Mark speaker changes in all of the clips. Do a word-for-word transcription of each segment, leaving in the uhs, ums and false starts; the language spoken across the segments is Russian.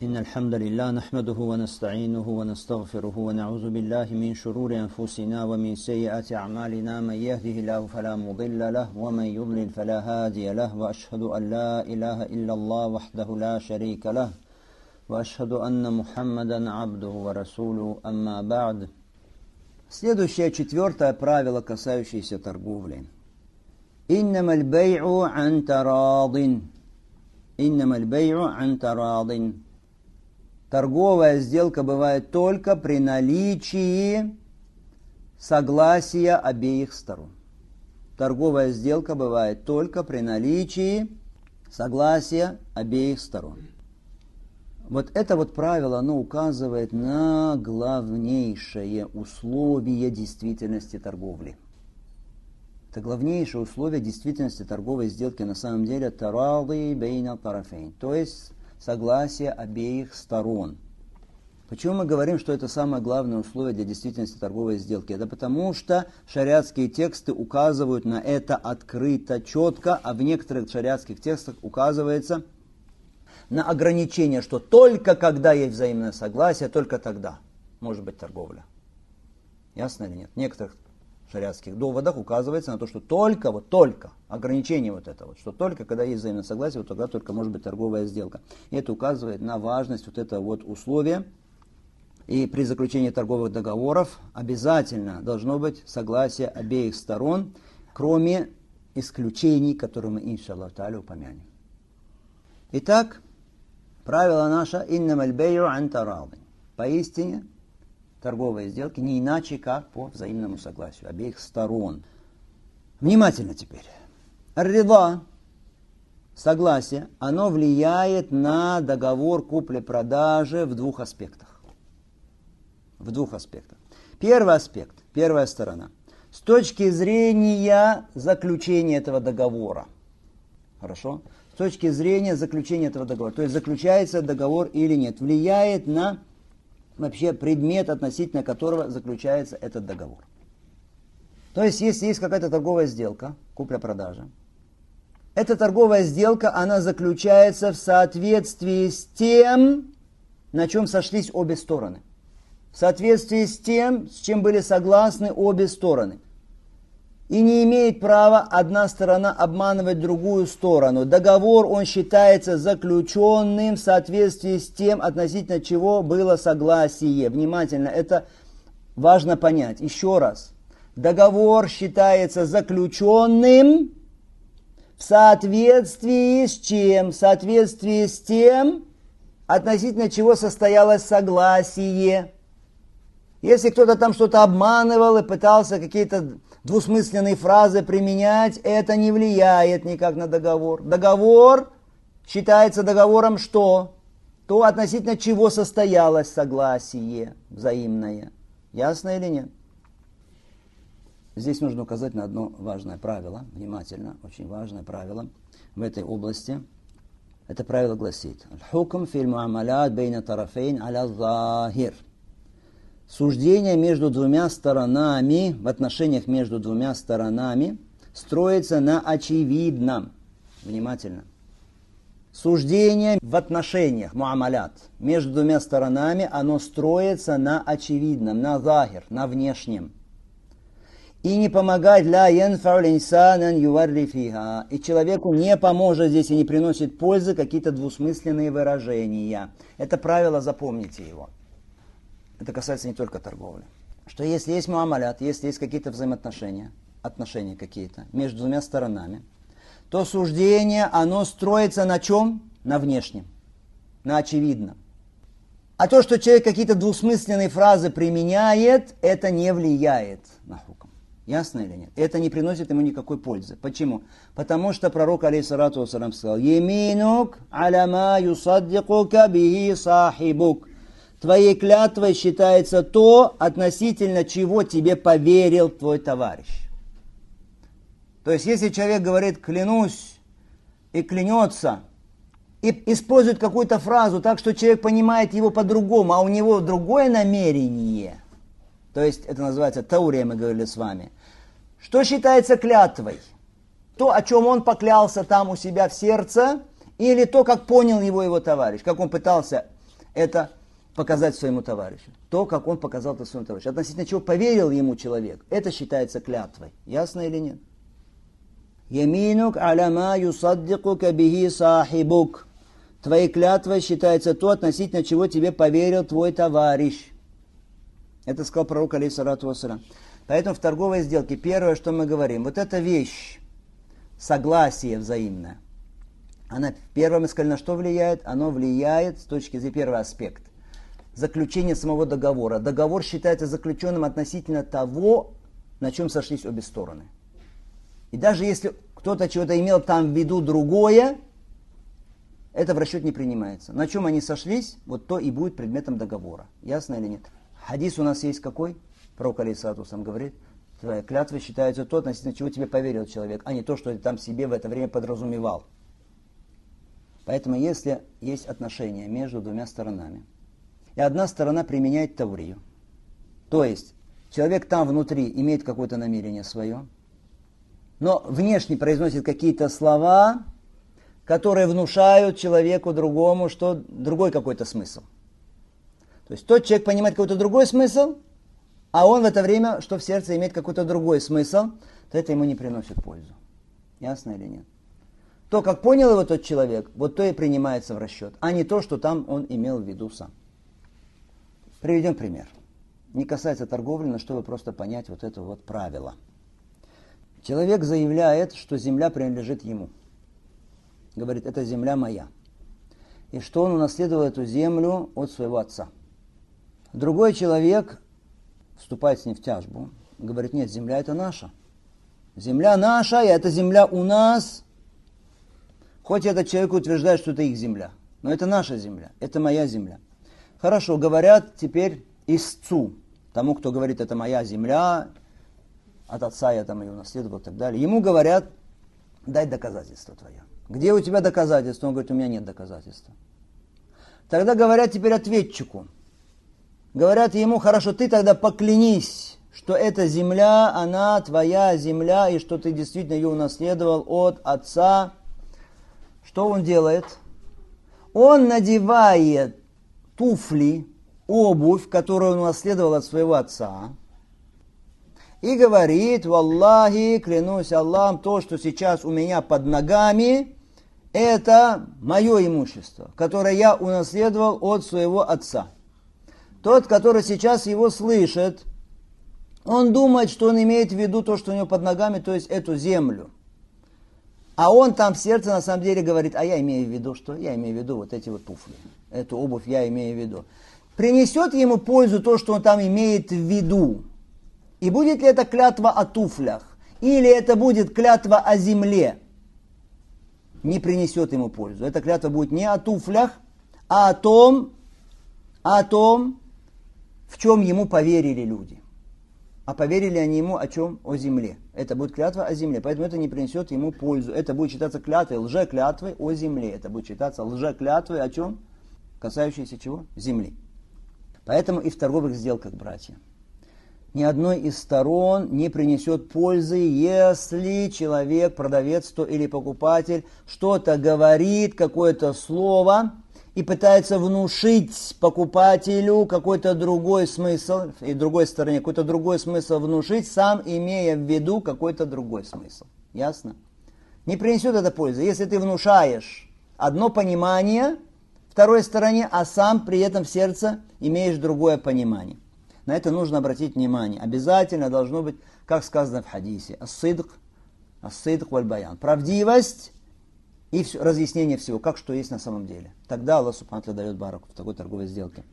Speaker 1: إن الحمد لله نحمده ونستعينه ونستغفره ونعوذ بالله من شرور أنفسنا ومن سيئات أعمالنا من يهده الله فلا مضل له ومن يضلل فلا هادي له وأشهد أن لا إله إلا الله وحده لا شريك له وأشهد أن محمدا عبده ورسوله أما بعد. Следующее, четвертое правило, касающееся торговли. إنما البيع عن تراضٍ. إنما البيع عن تراضٍ. Торговая сделка бывает только при наличии согласия обеих сторон. Торговая сделка бывает только при наличии согласия обеих сторон. Вот это вот правило, оно указывает на главнейшее условие действительности торговли. Это главнейшее условие действительности торговой сделки на самом деле таради бейна тарафейн, то есть согласие обеих сторон. Почему мы говорим, что это самое главное условие для действительности торговой сделки? Это потому, что шариатские тексты указывают на это открыто, четко, а в некоторых шариатских текстах указывается на ограничение, что только когда есть взаимное согласие, только тогда может быть торговля. Ясно или нет? В некоторых шариатских доводах указывается на то, что только, вот только, ограничение вот это вот, что только когда есть взаимное согласие, вот тогда только может быть торговая сделка. И это указывает на важность вот этого вот условия. И при заключении торговых договоров обязательно должно быть согласие обеих сторон, кроме исключений, которые мы, иншаллах та'аля, упомянем. Итак, правило наше «иннамаль бей'у ан тарадин». Поистине, торговые сделки не иначе, как по взаимному согласию обеих сторон. Внимательно теперь. Ар-рида, согласие, оно влияет на договор купли-продажи в двух аспектах. В двух аспектах. Первый аспект, первая сторона. С точки зрения заключения этого договора. Хорошо? С точки зрения заключения этого договора. То есть заключается договор или нет. Влияет на вообще предмет, относительно которого заключается этот договор. То есть, если есть какая-то торговая сделка, купля-продажа, эта торговая сделка, она заключается в соответствии с тем, на чем сошлись обе стороны. В соответствии с тем, с чем были согласны обе стороны. И не имеет права одна сторона обманывать другую сторону. Договор, он считается заключенным в соответствии с тем, относительно чего было согласие. Внимательно, это важно понять. Еще раз. Договор считается заключенным в соответствии с чем? В соответствии с тем, относительно чего состоялось согласие. Если кто-то там что-то обманывал и пытался какие-то двусмысленные фразы применять, это не влияет никак на договор. Договор считается договором что? То, относительно чего состоялось согласие взаимное. Ясно или нет? Здесь нужно указать на одно важное правило, внимательно, очень важное правило в этой области. Это правило гласит: «Аль-хукм фил муамалят бейна тарафейн аля захир». Суждение между двумя сторонами, в отношениях между двумя сторонами, строится на очевидном. Внимательно. Суждение в отношениях, муамалят, между двумя сторонами, оно строится на очевидном, на захир, на внешнем. И не помогать ля янфа'у линсанан юварри фиха. И человеку не поможет здесь и не приносит пользы какие-то двусмысленные выражения. Это правило, запомните его. Это касается не только торговли. Что если есть муамалят, если есть какие-то взаимоотношения, отношения какие-то между двумя сторонами, то суждение, оно строится на чем? На внешнем, на очевидном. А то, что человек какие-то двусмысленные фразы применяет, это не влияет на хукм. Ясно или нет? Это не приносит ему никакой пользы. Почему? Потому что пророк, алейхиссалату вассалям, сказал: «Яминук аляма юсаддикука бихи сахибук». Твоей клятвой считается то, относительно чего тебе поверил твой товарищ. То есть, если человек говорит «клянусь» и клянется, и использует какую-то фразу так, что человек понимает его по-другому, а у него другое намерение, то есть, это называется таурия, мы говорили с вами, что считается клятвой? То, о чем он поклялся там у себя в сердце, или то, как понял его его товарищ, как он пытался это показать своему товарищу. То, как он показал это своему товарищу. Относительно чего поверил ему человек, это считается клятвой. Ясно или нет? Яминук аляма юсаддикука бихи сахибук. Твоей клятвой считается то, относительно чего тебе поверил твой товарищ. Это сказал пророк, алейхиссалату вассалям. Поэтому в торговой сделке первое, что мы говорим, вот эта вещь, согласие взаимное, она, первое мы сказали, на что влияет? Оно влияет с точки зрения, первый аспект, заключение самого договора. Договор считается заключенным относительно того, на чем сошлись обе стороны. И даже если кто-то чего-то имел там в виду другое, это в расчет не принимается. На чем они сошлись, вот то и будет предметом договора. Ясно или нет? Хадис у нас есть какой? Пророк алейхиссалату вассалям говорит, твоя клятва считается то, относительно чего тебе поверил человек, а не то, что ты там себе в это время подразумевал. Поэтому если есть отношения между двумя сторонами, и одна сторона применяет таврию, то есть человек там внутри имеет какое-то намерение свое, но внешне произносит какие-то слова, которые внушают человеку другому, что другой какой-то смысл. То есть тот человек понимает какой-то другой смысл, а он в это время, что в сердце имеет какой-то другой смысл, то это ему не приносит пользу. Ясно или нет? То, как понял его тот человек, вот то и принимается в расчет, а не то, что там он имел в виду сам. Приведем пример. Не касается торговли, но чтобы просто понять вот это вот правило. Человек заявляет, что земля принадлежит ему. Говорит, это земля моя. И что он унаследовал эту землю от своего отца. Другой человек вступает с ним в тяжбу. Говорит, нет, земля это наша. Земля наша, и эта земля у нас. Хоть этот человек утверждает, что это их земля. Но это наша земля, это моя земля. Хорошо, говорят теперь истцу. Тому, кто говорит, это моя земля, от отца я там ее унаследовал и так далее. Ему говорят, дай доказательство твое. Где у тебя доказательства? Он говорит, у меня нет доказательства. Тогда говорят теперь ответчику. Говорят ему, хорошо, ты тогда поклянись, что эта земля, она твоя земля, и что ты действительно ее унаследовал от отца. Что он делает? Он надевает туфли, обувь, которую он унаследовал от своего отца, и говорит, валлахи, клянусь Аллахом, то, что сейчас у меня под ногами, это мое имущество, которое я унаследовал от своего отца. Тот, который сейчас его слышит, он думает, что он имеет в виду то, что у него под ногами, то есть эту землю. А он там в сердце на самом деле говорит, а я имею в виду что? Я имею в виду вот эти вот туфли, эту обувь я имею в виду. Принесет ему пользу то, что он там имеет в виду? И будет ли это клятва о туфлях? Или это будет клятва о земле? Не принесет ему пользу. Эта клятва будет не о туфлях, а о том, о том, в чем ему поверили люди. А поверили они ему о чем? О земле. Это будет клятва о земле. Поэтому это не принесет ему пользу. Это будет считаться клятвой, лжеклятвой о земле. Это будет считаться лжеклятвой о чем? Касающейся чего? Земли. Поэтому и в торговых сделках, братья, ни одной из сторон не принесет пользы, если человек, продавец то или покупатель, что-то говорит, какое-то слово, и пытается внушить покупателю какой-то другой смысл, и другой стороне какой-то другой смысл внушить, сам имея в виду какой-то другой смысл. Ясно? Не принесет это пользы. Если ты внушаешь одно понимание второй стороне, а сам при этом в сердце имеешь другое понимание. На это нужно обратить внимание. Обязательно должно быть, как сказано в хадисе, ас-сидк, ас-сидк валь-баян. Правдивость и все, разъяснение всего, как что есть на самом деле. Тогда Аллах субхану ва тааля дает бараку в такой торговой сделке.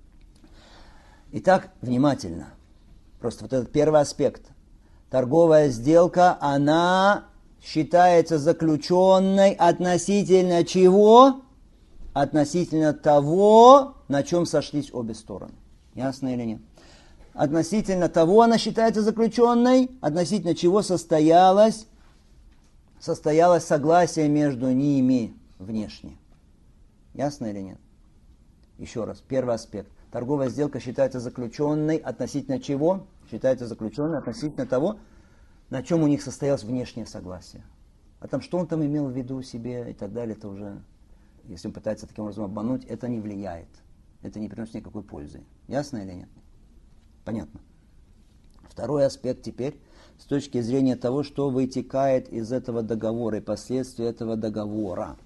Speaker 1: Итак, внимательно. Просто вот этот первый аспект. Торговая сделка, она считается заключенной относительно чего? Относительно того, на чем сошлись обе стороны. Ясно или нет? Относительно того она считается заключенной, относительно чего состоялось, состоялось согласие между ними внешне. Ясно или нет? Еще раз, первый аспект. Торговая сделка считается заключенной относительно чего? Считается заключенной относительно того, на чем у них состоялось внешнее согласие. А там, что он там имел в виду себе и так далее, это уже, если он пытается таким образом обмануть, это не влияет. Это не приносит никакой пользы. Ясно или нет? Понятно. Второй аспект теперь, с точки зрения того, что вытекает из этого договора и последствия этого договора.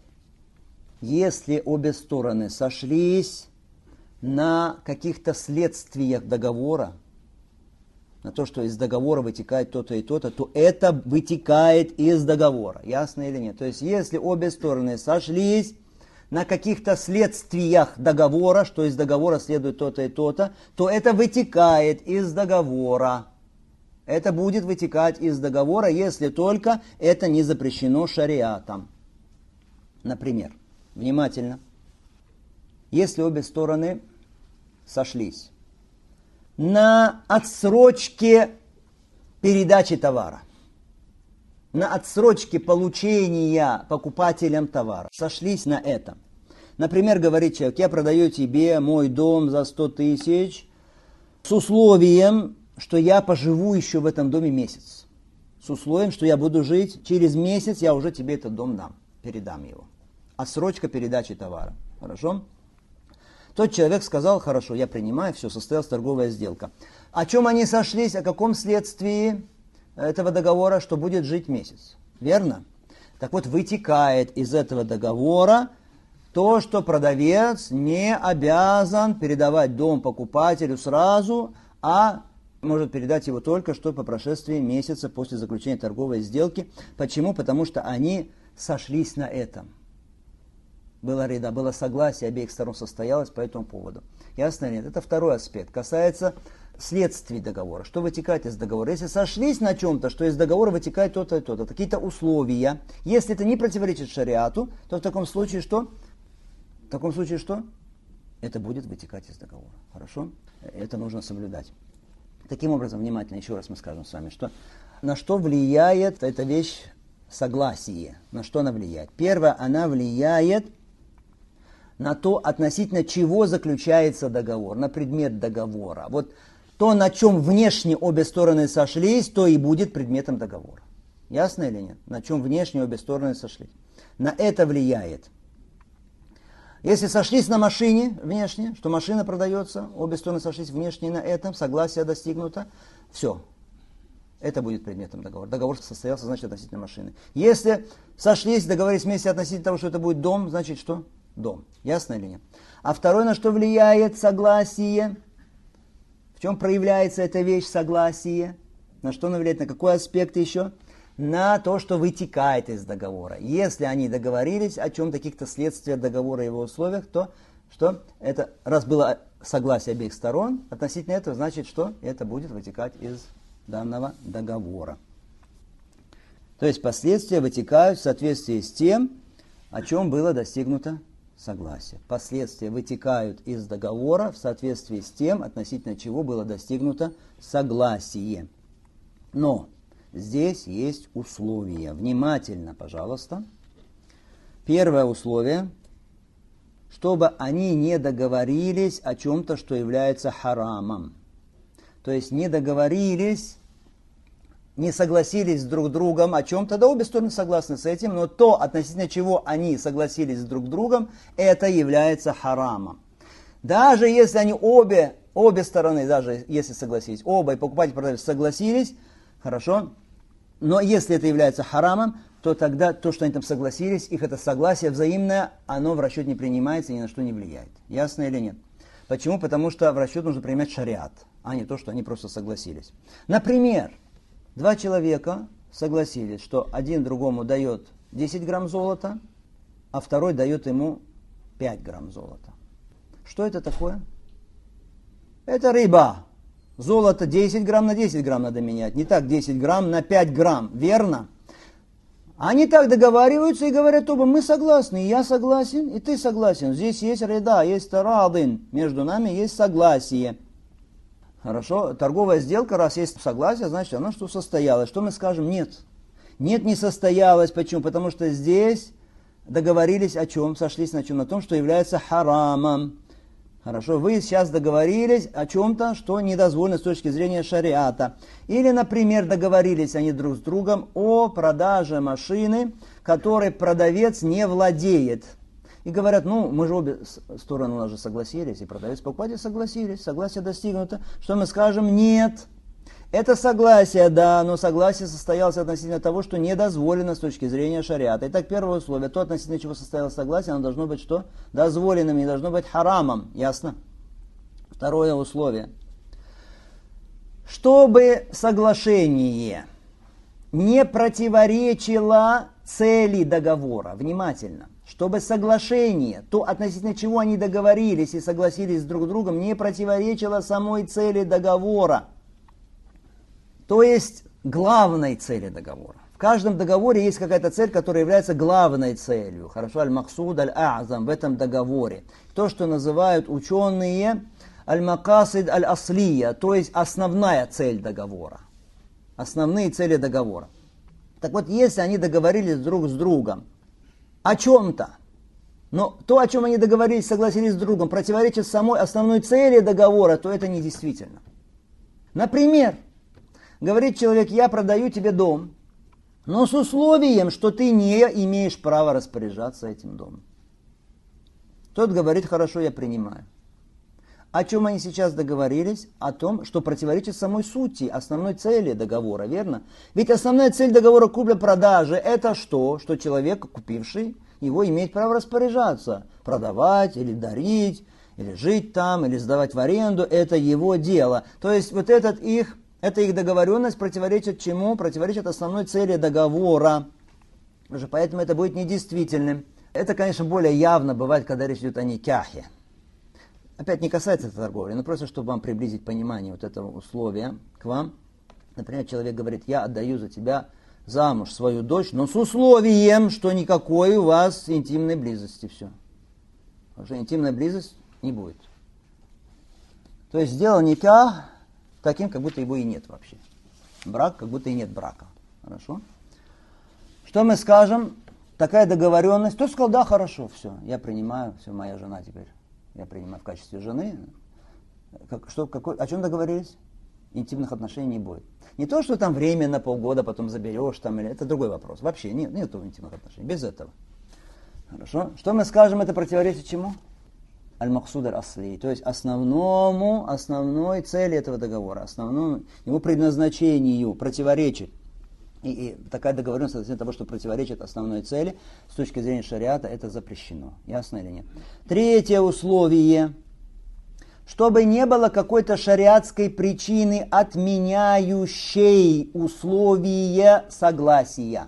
Speaker 1: Если обе стороны сошлись на каких-то следствиях договора, на то, что из договора вытекает то-то и то-то, то это вытекает из договора. Ясно или нет? То есть, если обе стороны сошлись на каких-то следствиях договора, что из договора следует то-то и то-то, то это вытекает из договора. Это будет вытекать из договора, если только это не запрещено шариатом. Например, внимательно, если обе стороны сошлись на отсрочке передачи товара, на отсрочке получения покупателям товара, сошлись на этом. Например, говорит человек: я продаю тебе мой дом за сто тысяч с условием, что я поживу еще в этом доме месяц. С условием, что я буду жить, через месяц я уже тебе этот дом дам, передам его. Отсрочка передачи товара. Хорошо? Тот человек сказал: хорошо, я принимаю, все, состоялась торговая сделка. О чем они сошлись, о каком следствии этого договора, что будет жить месяц? Верно? Так вот, вытекает из этого договора то, что продавец не обязан передавать дом покупателю сразу, а может передать его только что по прошествии месяца после заключения торговой сделки. Почему? Потому что они сошлись на этом. Было ряда, было согласие, обеих сторон состоялось по этому поводу. Ясно или нет? Это второй аспект. Касается следствий договора. Что вытекает из договора? Если сошлись на чем-то, что из договора вытекает то-то и то-то, какие-то условия. Если это не противоречит шариату, то в таком случае что? В таком случае что? Это будет вытекать из договора. Хорошо? Это нужно соблюдать. Таким образом, внимательно, еще раз мы скажем с вами, что на что влияет эта вещь согласие. На что она влияет? Первое, она влияет на то, относительно чего заключается договор, на предмет договора. Вот то, на чем внешне обе стороны сошлись, то и будет предметом договора. Ясно или нет? На чем внешне обе стороны сошлись. На это влияет. Если сошлись на машине внешне, что машина продается, обе стороны сошлись внешне на этом, согласие достигнуто, все. Это будет предметом договора. Договор состоялся, значит, относительно машины. Если сошлись, договорились вместе относительно того, что это будет дом, значит, что? Дом. Ясно или нет? А второе, на что влияет согласие? В чем проявляется эта вещь согласие? На что она влияет? На какой аспект еще? На то, что вытекает из договора. Если они договорились о чем-то, каких-то следствиях договора и его условиях, то что это, раз было согласие обеих сторон, относительно этого, значит, что это будет вытекать из данного договора. То есть последствия вытекают в соответствии с тем, о чем было достигнуто согласие. Последствия вытекают из договора в соответствии с тем, относительно чего было достигнуто согласие. Но здесь есть условия. Внимательно, пожалуйста. Первое условие, чтобы они не договорились о чем-то, что является харамом. То есть не договорились, не согласились друг с другом о чем-то, да обе стороны согласны с этим, но то, относительно чего они согласились друг с другом, это является харамом. Даже если они обе, обе стороны, даже если согласились, оба, и покупатель и продавец согласились, хорошо, но если это является харамом, то тогда то, что они там согласились, их это согласие взаимное, оно в расчет не принимается и ни на что не влияет. Ясно или нет? Почему? Потому что в расчет нужно принимать шариат, а не то, что они просто согласились. Например, два человека согласились, что один другому дает десять грамм золота, а второй дает ему пять грамм золота. Что это такое? Это риба. Золото десять грамм на десять грамм надо менять. Не так десять грамм на пять грамм. Верно? Они так договариваются и говорят оба: мы согласны, и я согласен, и ты согласен. Здесь есть рида, есть тарадин. Между нами есть согласие. Хорошо? Торговая сделка, раз есть согласие, значит она что состоялась. Что мы скажем? Нет. Нет, не состоялась. Почему? Потому что здесь договорились о чем? Сошлись на чем? На том, что является харамом. Хорошо, вы сейчас договорились о чем-то, что недозволено с точки зрения шариата. Или, например, договорились они друг с другом о продаже машины, которой продавец не владеет. И говорят, ну, мы же обе стороны у нас же согласились, и продавец и покупатель согласились, согласие достигнуто. Что мы скажем? Нет. Это согласие, да, но согласие состоялось относительно того, что не дозволено с точки зрения шариата. Итак, первое условие, то, относительно чего состоялось согласие, оно должно быть что? Дозволенным, не должно быть харамом, ясно? Второе условие. Чтобы соглашение не противоречило цели договора, внимательно, чтобы соглашение, то, относительно чего они договорились и согласились друг с другом, не противоречило самой цели договора. То есть главной цели договора. В каждом договоре есть какая-то цель, которая является главной целью. Хорошо, аль-максуд аль-а'зам в этом договоре. То, что называют ученые аль-макасид аль-аслия, то есть основная цель договора. Основные цели договора. Так вот, если они договорились друг с другом о чем-то, но то, о чем они договорились, согласились с другом, противоречит самой основной цели договора, то это недействительно. Например, говорит человек, я продаю тебе дом, но с условием, что ты не имеешь права распоряжаться этим домом. Тот говорит, хорошо, я принимаю. О чем они сейчас договорились? О том, что противоречит самой сути, основной цели договора, верно? Ведь основная цель договора купли-продажи это что? Что человек, купивший, его имеет право распоряжаться. Продавать или дарить, или жить там, или сдавать в аренду, это его дело. То есть вот этот их, эта их договоренность противоречит чему? Противоречит основной цели договора. Поэтому это будет недействительным. Это, конечно, более явно бывает, когда речь идет о никахе. Опять не касается этой торговли, но просто чтобы вам приблизить понимание вот этого условия к вам. Например, человек говорит, я отдаю за тебя замуж свою дочь, но с условием, что никакой у вас интимной близости. Все. Потому что интимная близость не будет. То есть сделал никах таким, как будто его и нет вообще. Брак, как будто и нет брака. Хорошо? Что мы скажем? Такая договоренность. Кто сказал, да, хорошо, все, я принимаю, все, моя жена теперь. Я принимаю в качестве жены. Как, что, какой, о чем договорились? Интимных отношений не будет. Не то, что там время на полгода потом заберешь, там, или, это другой вопрос. Вообще нет, нет интимных отношений. Без этого. Хорошо? Что мы скажем, это противоречит чему? Аль-Максуд аль-Асли. То есть основному, основной цели этого договора, основному его предназначению противоречит. И, и такая договоренность относительно того, что противоречит основной цели, с точки зрения шариата, это запрещено. Ясно или нет? Третье условие. Чтобы не было какой-то шариатской причины, отменяющей условия согласия.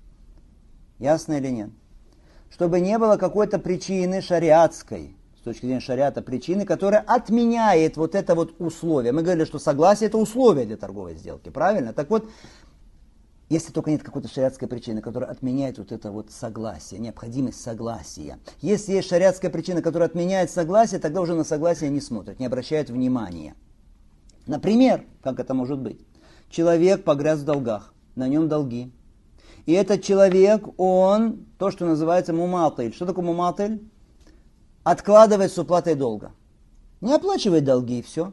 Speaker 1: Ясно или нет? Чтобы не было какой-то причины шариатской, с точки зрения шариата, причины, которая отменяет вот это вот условие. Мы говорили, что согласие это условие для торговой сделки, правильно? Так вот, если только нет какой-то шариатской причины, которая отменяет вот это вот согласие, необходимость согласия. Если есть шариатская причина, которая отменяет согласие, тогда уже на согласие не смотрят, не обращают внимания. Например, как это может быть? Человек погряз в долгах, на нем долги. И этот человек, он, то, что называется муматель. Что такое муматель? Откладывает с уплатой долга. Не оплачивает долги и все.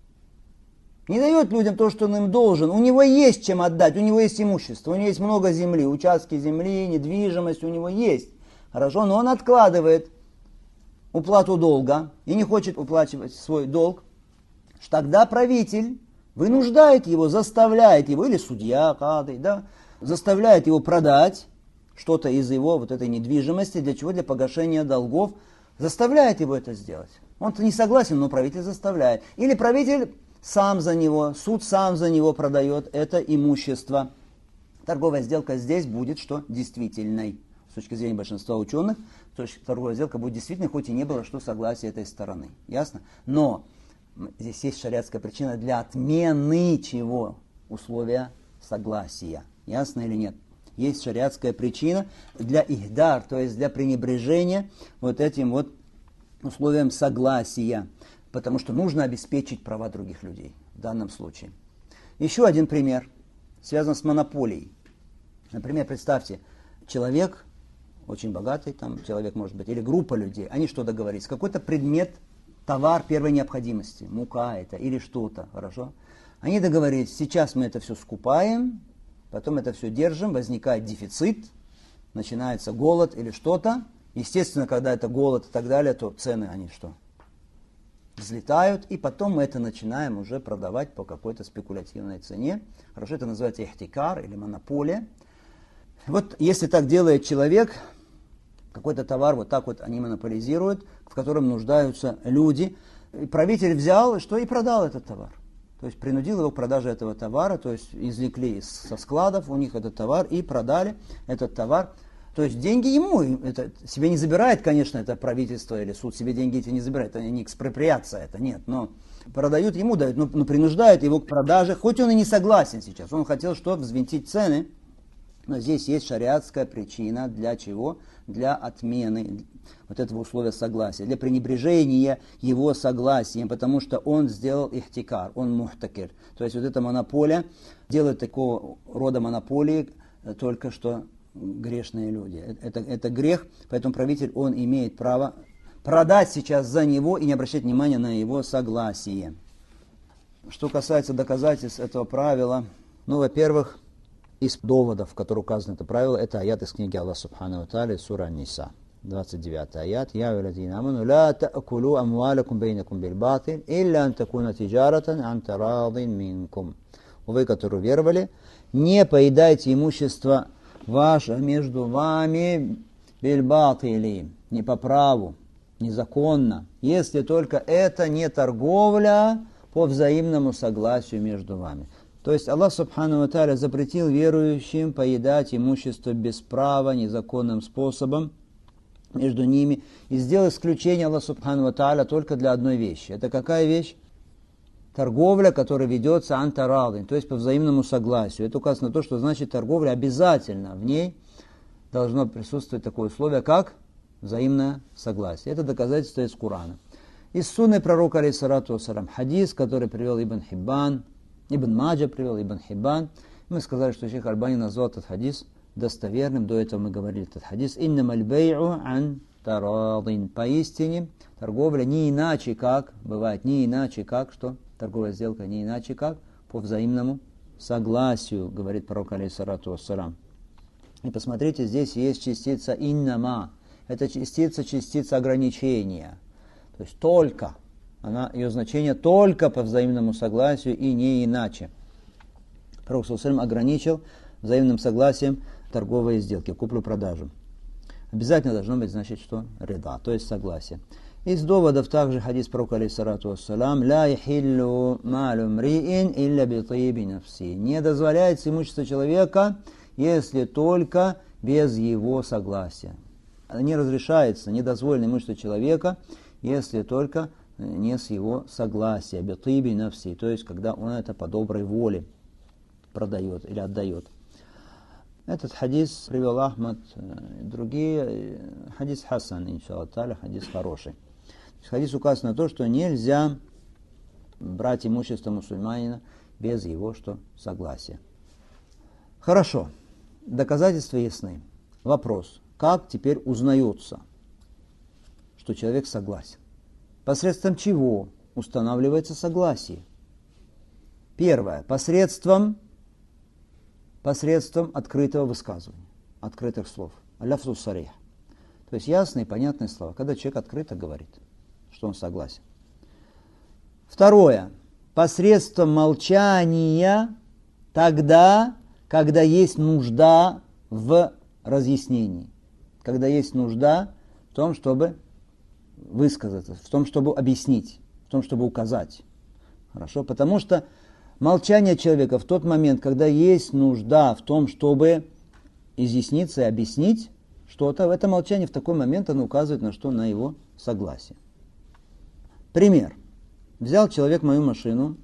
Speaker 1: Не дает людям то, что он им должен. У него есть чем отдать, у него есть имущество, у него есть много земли, участки земли, недвижимость у него есть. Хорошо, но он откладывает уплату долга и не хочет уплачивать свой долг. Тогда правитель вынуждает его, заставляет его, или судья, кады, да, заставляет его продать что-то из его вот этой недвижимости. Для чего? Для погашения долгов. Заставляет его это сделать. Он-то не согласен, но правитель заставляет. Или правитель сам за него, суд сам за него продает это имущество. Торговая сделка здесь будет что? Действительной. С точки зрения большинства ученых, то есть торговая сделка будет действительной, хоть и не было что согласия этой стороны. Ясно? Но здесь есть шариатская причина для отмены чего? Условия согласия. Ясно или нет? Есть шариатская причина для ихдар, то есть для пренебрежения вот этим вот условием согласия. Потому что нужно обеспечить права других людей в данном случае. Еще один пример, связан с монополией. Например, представьте, человек, очень богатый, там человек может быть, или группа людей, они что договорились? Какой-то предмет, товар первой необходимости, мука это или что-то, хорошо? Они договорились, сейчас мы это все скупаем, потом это все держим, возникает дефицит, начинается голод или что-то, Естественно, когда это голод и так далее, то цены, они что? Взлетают, и потом мы это начинаем уже продавать по какой-то спекулятивной цене. Хорошо, это называется ихтикар или монополия. Вот если так делает человек, какой-то товар вот так вот они монополизируют, в котором нуждаются люди. И правитель взял, что и продал этот товар. То есть принудил его к продаже этого товара, то есть извлекли со складов у них этот товар и продали этот товар. То есть деньги ему, это себе не забирает, конечно, это правительство или суд, себе деньги эти не забирает, это не экспроприация, это нет, но продают ему, дают, но, но принуждают его к продаже, хоть он и не согласен сейчас, он хотел что, взвинтить цены, но здесь есть шариатская причина для чего? Для отмены вот этого условия согласия, для пренебрежения его согласием, потому что он сделал ихтикар, он мухтакир. То есть вот эта монополия, делает такого рода монополии только что грешные люди. Это, это грех, поэтому правитель, он имеет право продать сейчас за него и не обращать внимания на его согласие. Что касается доказательств этого правила, ну, во-первых, из доводов, в которых указано это правило, это аят из книги Аллаха Субхану ва Тааля, сура Ан-Ниса, двадцать девятый аят. «Я аyyuhalladhina аману ла та'кулу амвалакум бейнакум биль-батиль, илля ан такуна тиджаратан ан тарадин минкум». Вы, которые веровали, не поедайте имущество ваше между вами биль-батили, не по праву, незаконно, если только это не торговля по взаимному согласию между вами. То есть Аллах Субхану ва Тааля запретил верующим поедать имущество без права, незаконным способом между ними. И сделал исключение Аллах Субхану ва Тааля только для одной вещи. Это какая вещь? Торговля, которая ведется антарадин, то есть по взаимному согласию. Это указано на то, что значит торговля обязательно. В ней должно присутствовать такое условие, как взаимное согласие. Это доказательство из Корана. Из сунны пророка, алейхиссалату вассалям, хадис, который привел Ибн Хиббан, Ибн Маджа привел, Ибн Хиббан. Мы сказали, что шейх Альбани назвал этот хадис достоверным. До этого мы говорили этот хадис. «Иннамаль бей'у ан тарадин». Поистине, торговля не иначе как, бывает не иначе как, что торговая сделка не иначе как по взаимному согласию, говорит пророк, алейхиссалату вассалям. И посмотрите, здесь есть частица «иннама». Это частица, частица ограничения. То есть только. Она, ее значение только по взаимному согласию и не иначе. Пророк саллаллаху алейхи ва саллям ограничил взаимным согласием торговые сделки, куплю-продажу. Обязательно должно быть, значит, что? Рида, то есть согласие. Из доводов также хадис пророка, алейхиссалату вассалям, «Ла яхиллу малу мриин илля битиби нафси». Не дозволяется имущество человека, если только без его согласия. Не разрешается, не дозволено имущество человека, если только не с его согласия, битиби нафси, то есть когда он это по доброй воле продает или отдает. Этот хадис привел Ахмад, другие, хадис хасан, иншаллах та'аля, хадис хороший. Хадис указывает на то, что нельзя брать имущество мусульманина без его что? Согласия. Хорошо, доказательства ясны. Вопрос, как теперь узнается, что человек согласен? Посредством чего устанавливается согласие? Первое. Посредством, посредством открытого высказывания, открытых слов. Аляфзу сарих. То есть ясные, понятные слова. Когда человек открыто говорит, что он согласен. Второе. Посредством молчания тогда, когда есть нужда в разъяснении. Когда есть нужда в том, чтобы высказаться, в том, чтобы объяснить, в том, чтобы указать. Хорошо? Потому что молчание человека в тот момент, когда есть нужда в том, чтобы изъясниться и объяснить что-то, в это молчание в такой момент оно указывает на что? На его согласие. Пример. Взял человек мою машину,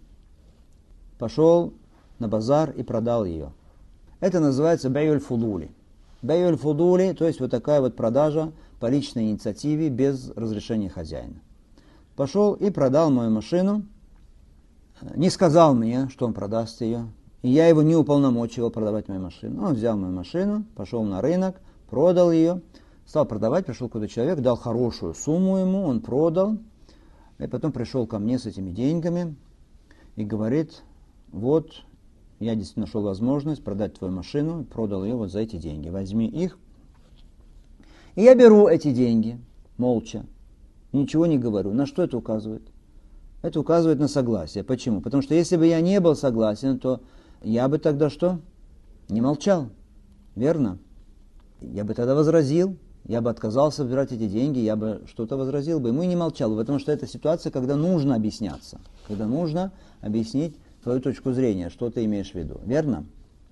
Speaker 1: пошел на базар и продал ее. Это называется бей'уль фудули. Бей'уль фудули, то есть вот такая вот продажа по личной инициативе без разрешения хозяина. Пошел и продал мою машину, не сказал мне, что он продаст ее, и я его не уполномочивал продавать мою машину. Он взял мою машину, пошел на рынок, продал ее, стал продавать, пришел какой-то человек, дал хорошую сумму ему, он продал, и потом пришел ко мне с этими деньгами и говорит, вот, я действительно нашел возможность продать твою машину, продал ее вот за эти деньги, возьми их. И я беру эти деньги, молча, ничего не говорю. На что это указывает? Это указывает на согласие. Почему? Потому что если бы я не был согласен, то я бы тогда что? Не молчал. Верно? Я бы тогда возразил, я бы отказался брать эти деньги, я бы что-то возразил бы. Ему и не молчал бы, потому что это ситуация, когда нужно объясняться. Когда нужно объяснить твою точку зрения, что ты имеешь в виду. Верно?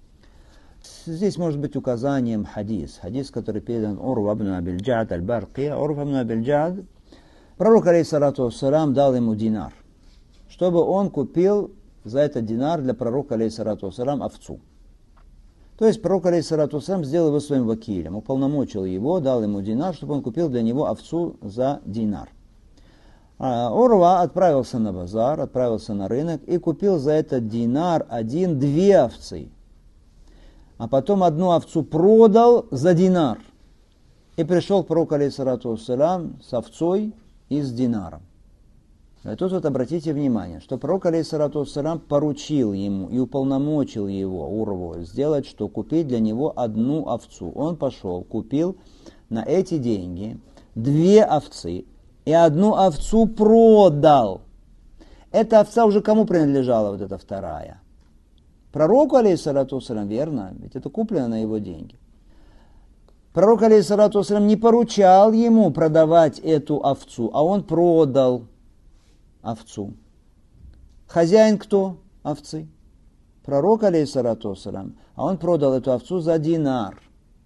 Speaker 1: Здесь может быть указанием хадис. Хадис, который передан Урва ибн Абиль-Джад аль-Барки. Урва ибн Абиль-Джад, пророк, алейхиссалату вассалам, дал ему динар, чтобы он купил за этот динар для пророка, алейхиссалату вассалам, овцу. То есть пророк, алейхиссалату вассалам, сделал его своим вакилем, уполномочил его, дал ему динар, чтобы он купил для него овцу за динар. А Урва отправился на базар, отправился на рынок и купил за этот динар один, две овцы. А потом одну овцу продал за динар. И пришел к пророку, алейхиссалату вассалам, с овцой и с динаром. И тут вот обратите внимание, что пророк, алейхиссалату вассалам, поручил ему и уполномочил его, Урву, сделать, что купить для него одну овцу. Он пошел, купил на эти деньги две овцы и одну овцу продал. Эта овца уже кому принадлежала, вот эта вторая? Пророку, алейхиссалату вассалам, верно? Ведь это куплено на его деньги. Пророк, алейхиссалату вассалам, не поручал ему продавать эту овцу, а он продал овцу. Хозяин кто овцы? Пророк, алейхиссалату вассалам, а он продал эту овцу за динар.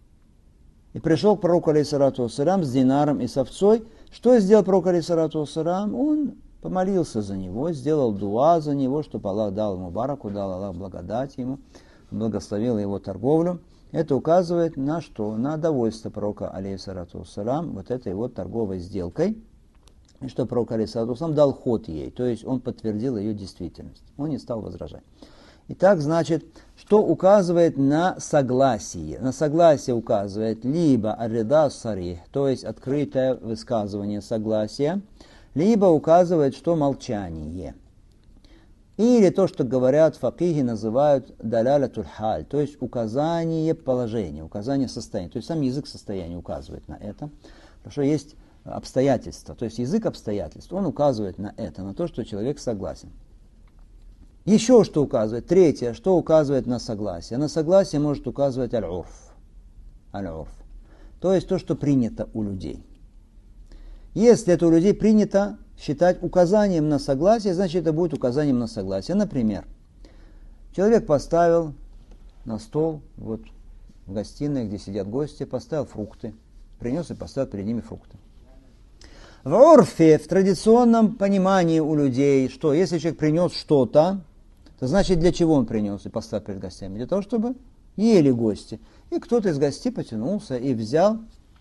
Speaker 1: И пришел к пророку, алейхиссалату вассалам, с динаром и с овцой. Что сделал пророк, алейхиссалату вассалам? Он помолился за него, сделал дуа за него, чтобы Аллах дал ему бараку, дал Аллах благодать ему, благословил его торговлю. Это указывает на что? На довольство пророка, алейхиссалату вассалам, вот этой вот торговой сделкой. И что пророк, алейхиссалату вассалам, дал ход ей, то есть он подтвердил ее действительность. Он не стал возражать. Итак, значит, что указывает на согласие? На согласие указывает либо ар-рида ас-сарих, то есть открытое высказывание согласия, либо указывает, что молчание. Или то, что говорят факихи, называют далялятуль халь, то есть указание положения, указание состояния. То есть сам язык состояния указывает на это. Потому что есть обстоятельства, то есть язык обстоятельств, он указывает на это, на то, что человек согласен. Еще что указывает? Третье, что указывает на согласие? На согласие может указывать аль-урф. Аль-урф. То есть то, что принято у людей. Если это у людей принято считать указанием на согласие, значит это будет указанием на согласие. Например, человек поставил на стол, вот в гостиной, где сидят гости, поставил фрукты, принес и поставил перед ними фрукты. В урфе, в традиционном понимании у людей, что если человек принес что-то, то значит для чего он принес и поставил перед гостями? Для того, чтобы ели гости. И кто-то из гостей потянулся и взял.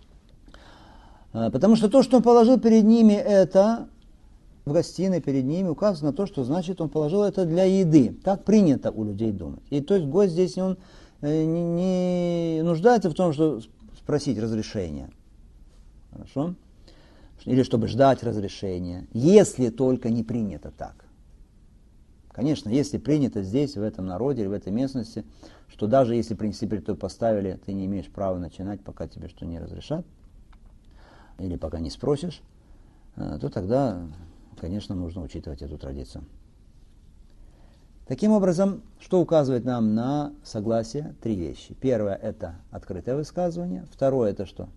Speaker 1: Потому что то, что он положил перед ними, это в гостиной перед ними указано на то, что значит он положил это для еды. Так принято у людей думать. И то есть гость здесь он не, не нуждается в том, чтобы спросить разрешения. Хорошо? Или чтобы ждать разрешения. Если только не принято так. Конечно, если принято здесь, в этом народе или в этой местности, что даже если принесли перед тобой поставили, ты не имеешь права начинать, пока тебе что не разрешат, или пока не спросишь, то тогда, конечно, нужно учитывать эту традицию. Таким образом, что указывает нам на согласие? Три вещи. Первое – это открытое высказывание. Второе – это что?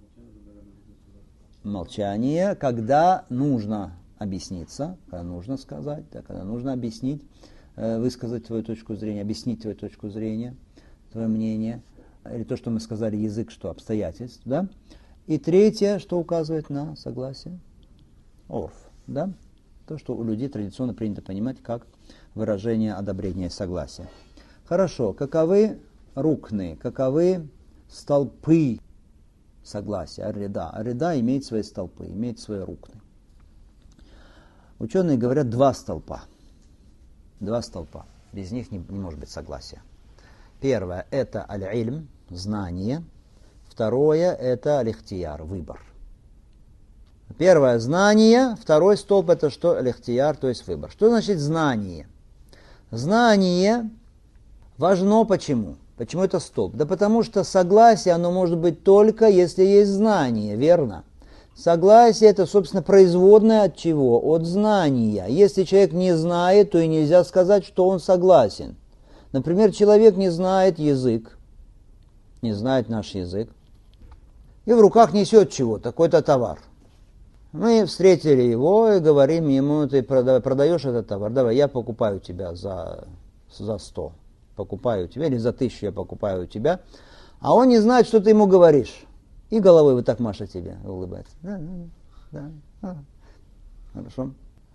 Speaker 1: Молчание, когда нужно объясниться, когда нужно сказать, да, когда нужно объяснить, э, высказать твою точку зрения, объяснить твою точку зрения, твое мнение, или то, что мы сказали, язык, что обстоятельств, да. И третье, что указывает на согласие? Орф, да, то, что у людей традиционно принято понимать как выражение одобрения и согласия. Хорошо, каковы рукны, каковы столпы согласия, ар-рида? Ар-рида имеет свои столпы, имеет свои рукны. Ученые говорят два столпа. Два столпа. Без них не, не может быть согласия. Первое – это аль-ильм, знание. Второе – это аль-ихтияр, выбор. Первое – знание. Второй столб – это что? Аль-ихтияр, то есть выбор. Что значит знание? Знание важно почему? Почему это столб? Да потому что согласие, оно может быть только, если есть знание, верно? Согласие это, собственно, производное от чего? От знания. Если человек не знает, то и нельзя сказать, что он согласен. Например, человек не знает язык, не знает наш язык, и в руках несет чего-то, какой-то товар. Мы встретили его и говорим ему: ты продаешь этот товар, давай, я покупаю тебя за, за сто, покупаю тебя, или за тысячу я покупаю у тебя, а он не знает, что ты ему говоришь. И головой вот так машет тебе, улыбается. Да, да, да. Хорошо.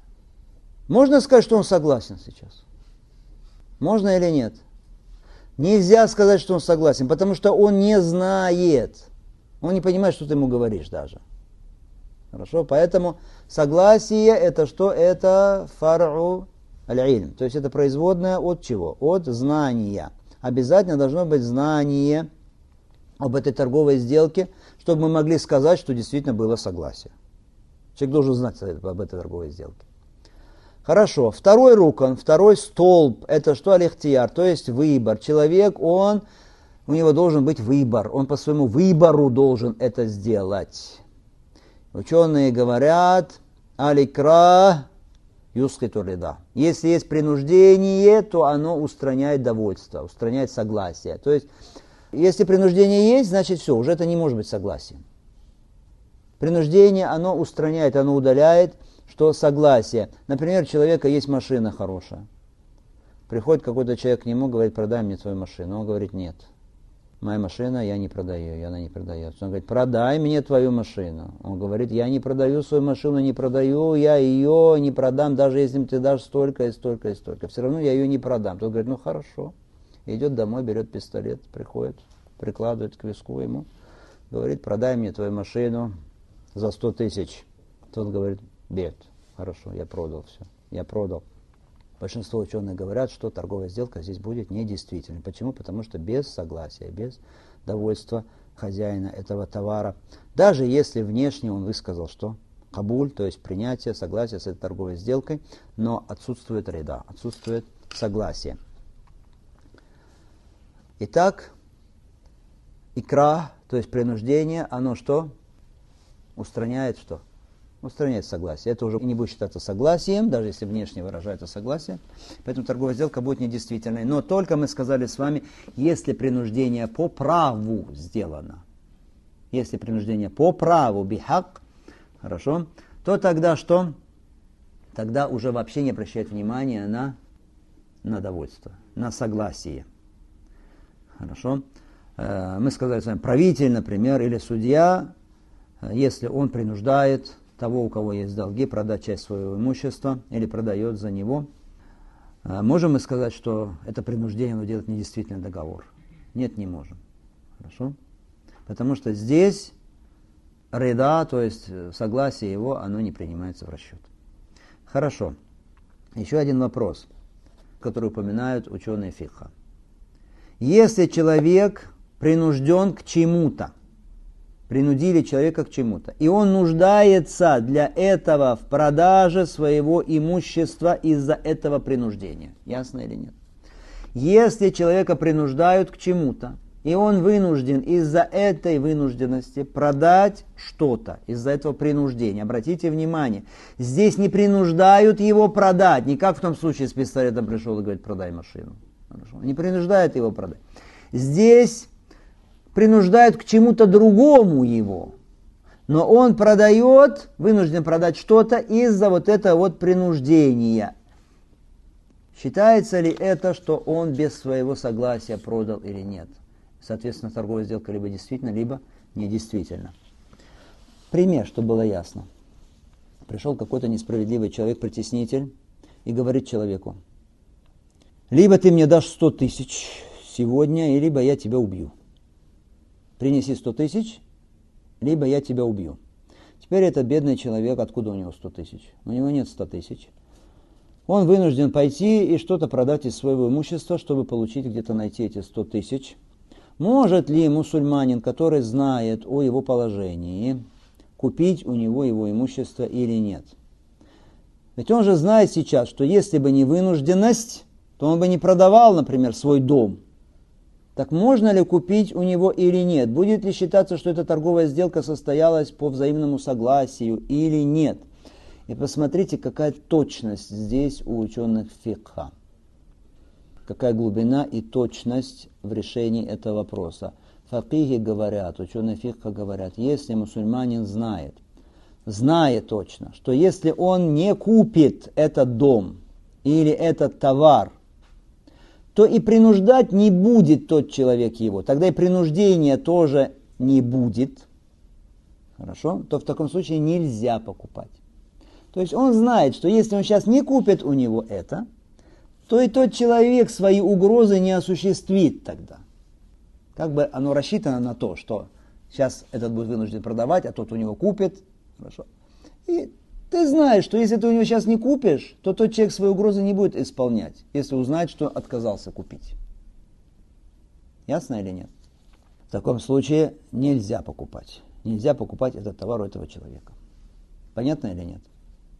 Speaker 1: Можно сказать, что он согласен сейчас? Можно или нет? Нельзя сказать, что он согласен, потому что он не знает. Он не понимает, что ты ему говоришь даже. Хорошо? Поэтому согласие это что? Это фар'у аль-илм. То есть это производное от чего? От знания. Обязательно должно быть знание об этой торговой сделке, чтобы мы могли сказать, что действительно было согласие. Человек должен знать об этой торговой сделке. Хорошо. Второй рукан, второй столб, это что? Аль-ихтияр, то есть выбор. Человек, он, у него должен быть выбор. Он по своему выбору должен это сделать. Ученые говорят: аль-икра юскиту рида. Если есть принуждение, то оно устраняет довольство, устраняет согласие. То есть, если принуждение есть, значит все, уже это не может быть согласием. Принуждение, оно устраняет, оно удаляет, что согласие. Например, у человека есть машина хорошая. Приходит какой-то человек к нему, говорит: продай мне твою машину. Он говорит: нет, моя машина я не продаю, и она не продается. Он говорит: продай мне твою машину. Он говорит: я не продаю свою машину, не продаю, я ее не продам, даже если ты дашь столько и столько и столько. Все равно я ее не продам. Тот говорит: ну хорошо. Идет домой, берет пистолет, приходит, прикладывает к виску ему, говорит: продай мне твою машину за сто тысяч. Тот говорит: бед, хорошо, я продал все, я продал. Большинство ученых говорят, что торговая сделка здесь будет недействительной. Почему? Потому что без согласия, без довольства хозяина этого товара, даже если внешне он высказал, что кабуль, то есть принятие, согласие с этой торговой сделкой, но отсутствует рида, отсутствует согласие. Итак, икра, то есть принуждение, оно что? Устраняет что? Устраняет согласие. Это уже не будет считаться согласием, даже если внешне выражается согласие. Поэтому торговая сделка будет недействительной. Но только мы сказали с вами, если принуждение по праву сделано, если принуждение по праву, бихак, хорошо, то тогда что? Тогда уже вообще не обращает внимания на, на довольство, на согласие. Хорошо. Мы сказали с вами, правитель, например, или судья, если он принуждает того, у кого есть долги, продать часть своего имущества или продает за него, можем мы сказать, что это принуждение, оно делает недействительный договор? Нет, не можем. Хорошо? Потому что здесь рида, то есть согласие его, оно не принимается в расчет. Хорошо. Еще один вопрос, который упоминают ученые фикха. Если человек принужден к чему-то, принудили человека к чему-то, и он нуждается для этого в продаже своего имущества из-за этого принуждения. Ясно или нет? Если человека принуждают к чему-то, и он вынужден из-за этой вынужденности продать что-то, из-за этого принуждения. Обратите внимание, здесь не принуждают его продать, не как в том случае с пистолетом пришел и говорит: продай машину. Хорошо. Не принуждает его продать. Здесь принуждают к чему-то другому его. Но он продает, вынужден продать что-то из-за вот этого вот принуждения. Считается ли это, что он без своего согласия продал или нет? Соответственно, торговая сделка либо действительно, либо недействительно. Пример, чтобы было ясно. Пришел какой-то несправедливый человек, притеснитель, и говорит человеку: либо ты мне дашь сто тысяч сегодня, либо я тебя убью. Принеси сто тысяч, либо я тебя убью. Теперь этот бедный человек, откуда у него сто тысяч? У него нет ста тысяч. Он вынужден пойти и что-то продать из своего имущества, чтобы получить, где-то найти эти сто тысяч. Может ли мусульманин, который знает о его положении, купить у него его имущество или нет? Ведь он же знает сейчас, что если бы не вынужденность, то он бы не продавал, например, свой дом. Так можно ли купить у него или нет? Будет ли считаться, что эта торговая сделка состоялась по взаимному согласию или нет? И посмотрите, какая точность здесь у ученых фикха. Какая глубина и точность в решении этого вопроса. Факихи говорят, ученые фикха говорят, если мусульманин знает, знает точно, что если он не купит этот дом или этот товар, то и принуждать не будет тот человек его, тогда и принуждения тоже не будет, хорошо, то в таком случае нельзя покупать. То есть он знает, что если он сейчас не купит у него это, то и тот человек свои угрозы не осуществит тогда. Как бы оно рассчитано на то, что сейчас этот будет вынужден продавать, а тот у него купит. Хорошо. И ты знаешь, что если ты у него сейчас не купишь, то тот человек свои угрозы не будет исполнять, если узнает, что отказался купить. Ясно или нет? В таком случае нельзя покупать. Нельзя покупать этот товар у этого человека. Понятно или нет?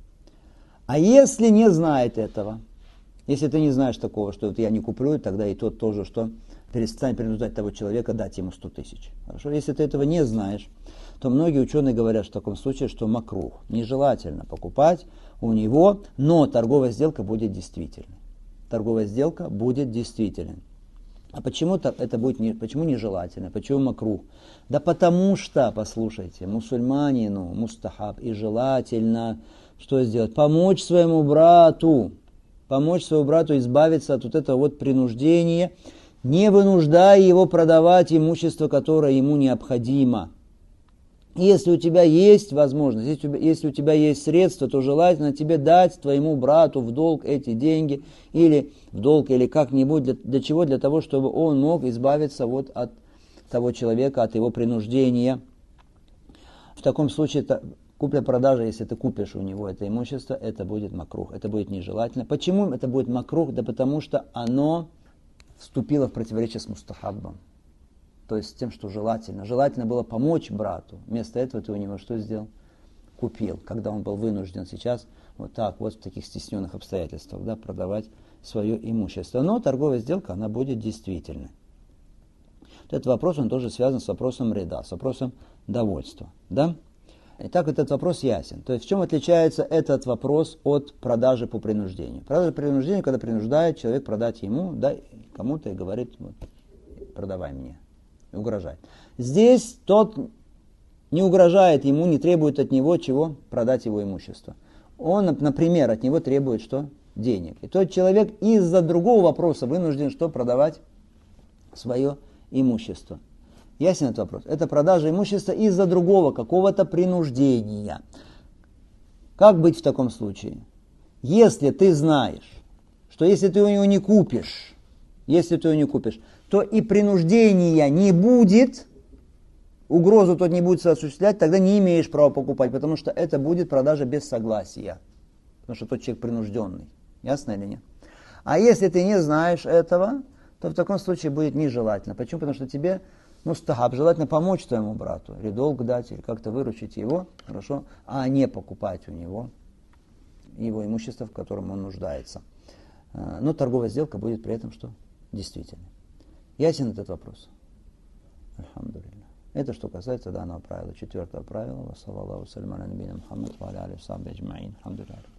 Speaker 1: А если не знает этого, если ты не знаешь такого, что вот я не куплю, тогда и тот тоже, что перестань принуждать того человека дать ему сто тысяч. Хорошо? Если ты этого не знаешь, то многие ученые говорят в таком случае, что макрух. Нежелательно покупать у него, но торговая сделка будет действительной. Торговая сделка будет действительной. А почему это будет не, почему нежелательно? Почему макрух? Да потому что, послушайте, мусульманину мустахаб и желательно что сделать? Помочь своему брату. Помочь своему брату избавиться от вот этого вот принуждения, не вынуждая его продавать имущество, которое ему необходимо. Если у тебя есть возможность, если у тебя, если у тебя есть средства, то желательно тебе дать твоему брату в долг эти деньги, или в долг, или как-нибудь, для, для чего? Для того, чтобы он мог избавиться вот от того человека, от его принуждения. В таком случае купля-продажа, если ты купишь у него это имущество, это будет макрух, это будет нежелательно. Почему это будет макрух? Да потому что оно вступило в противоречие с мустахаббом. То есть с тем, что желательно. Желательно было помочь брату. Вместо этого ты у него что сделал? Купил, когда он был вынужден сейчас вот так, вот в таких стесненных обстоятельствах, да, продавать свое имущество. Но торговая сделка, она будет действительной. Вот этот вопрос, он тоже связан с вопросом реда, с вопросом довольства. Да? Итак, этот вопрос ясен. То есть в чем отличается этот вопрос от продажи по принуждению? Продажа по принуждению, когда принуждает человек продать ему, да, кому-то и говорит, вот, продавай мне. И угрожает. Здесь тот не угрожает ему, не требует от него чего? Продать его имущество. Он, например, от него требует что? Денег. И тот человек из-за другого вопроса вынужден что? Продавать свое имущество. Ясен этот вопрос? Это продажа имущества из-за другого, какого-то принуждения. Как быть в таком случае? Если ты знаешь, что если ты у него не купишь, если ты его не купишь, то и принуждения не будет, угрозу тот не будет осуществлять, тогда не имеешь права покупать, потому что это будет продажа без согласия, потому что тот человек принужденный. Ясно или нет? А если ты не знаешь этого, то в таком случае будет нежелательно. Почему? Потому что тебе мустахаб, желательно помочь твоему брату, или долг дать, или как-то выручить его, хорошо, а не покупать у него его имущество, в котором он нуждается. Но торговая сделка будет при этом что? Действительно. Ясен этот вопрос? Альхамдулилля. Это что касается данного правила. Четвертого правила. Ва саллаллаху салям аля набийина Мухаммад ва аля алихи ва сахбихи аджмаин. Альхамдулилля.